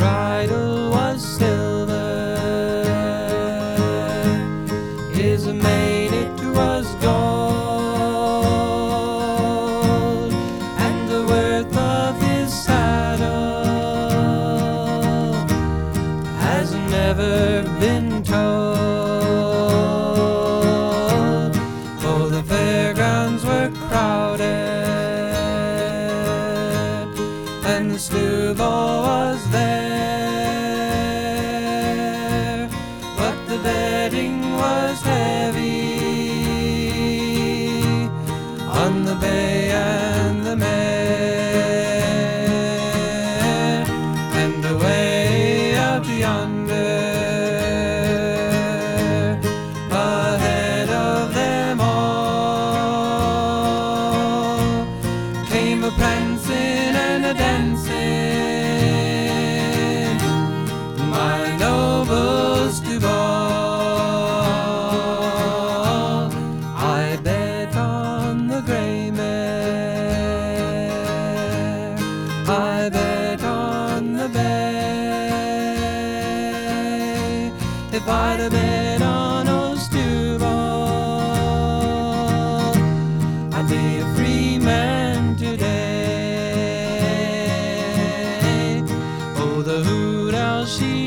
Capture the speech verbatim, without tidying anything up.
bridle was silver, his mane it was gold, and the worth of his saddle has never been told. Oh, the fairgrounds were crowded, and the stewball was there, but the betting was heavy on the bay and the mare, and away out yonder, ahead of them all, came a prancing and a dancing, my noble Stewball. I bet on the grey mare, I bet on the bay. If I'd have bet on old Stewball, I'd be a free man today. Oh, the hoot owl, she